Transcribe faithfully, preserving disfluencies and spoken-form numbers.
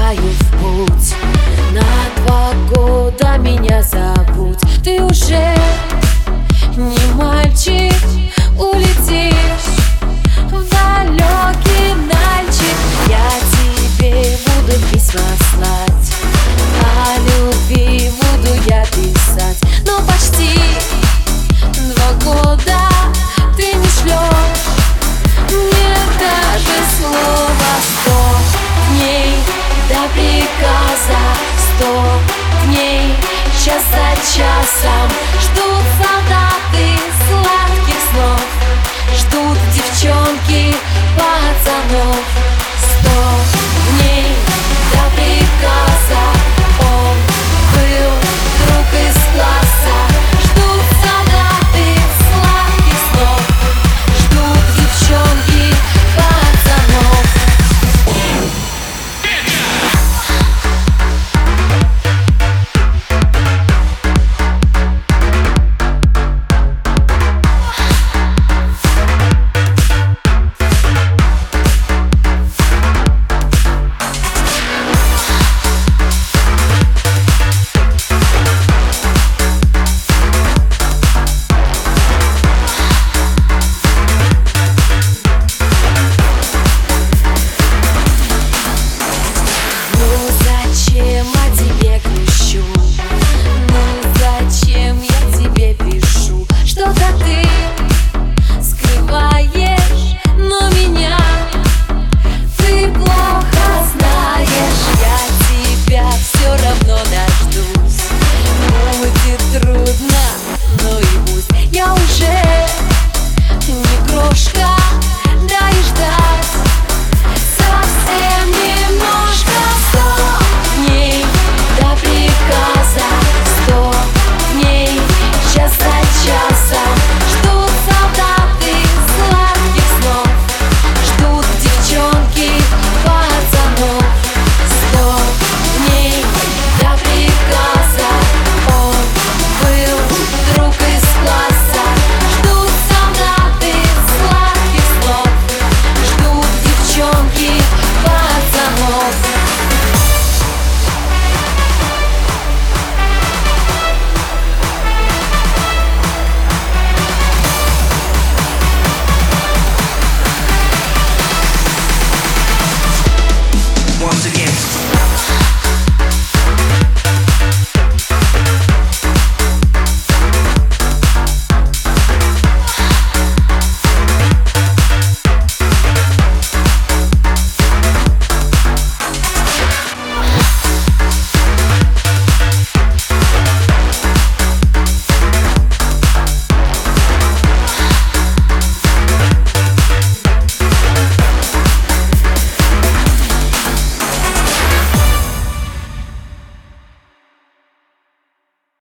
вырушаю в путь. На два года меня забудь. Ты уже не мальчик, улетишь в далекий Нальчик. Я тебе буду письма слать, о любви буду я писать. Но почти два года ты не шлешь мне даже слова. Сто дней до приказа, сто дней час за часом. Ждут солдаты сладких снов, ждут девчонки